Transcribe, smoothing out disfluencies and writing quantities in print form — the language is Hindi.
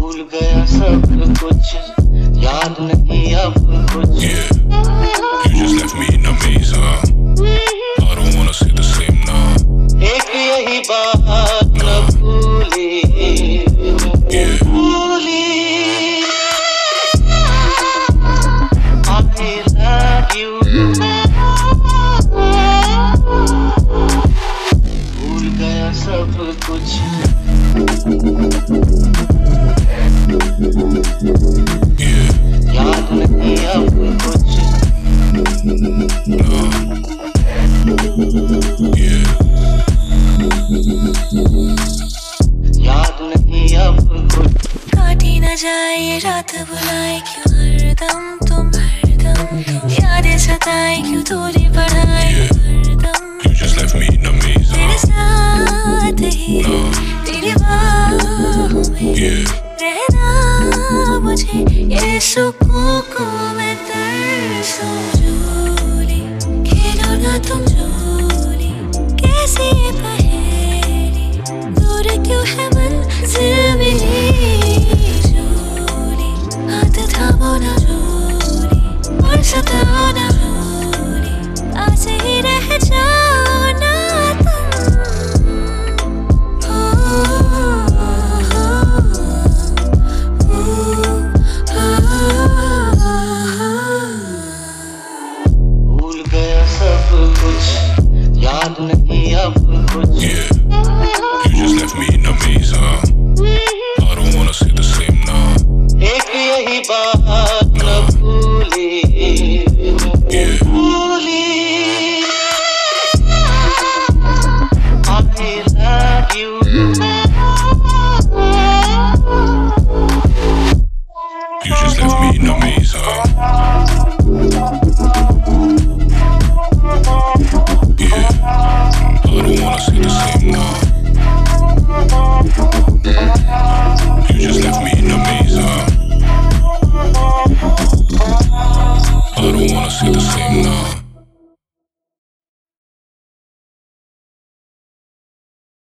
भूल गया सब कुछ, याद नहीं अब कुछ। Yeah, you just left me in a maze, I don't wanna say the same now. एक यही बात न भूली, Yeah, भूली। I love you, भूल गया सब कुछ। yeah, याद नहीं अब कुछ, no, yeah, याद नहीं अब कुछ। काटी न जाए ये रात बुलाए क्यों हरदम तुम, हरदम यादें सताए क्यों दूरी बढ़ाए हरदम। you just left me in a maze, तेरे साथ ही no, तेरी बाहों में yeah, रहना मुझे ये सुकून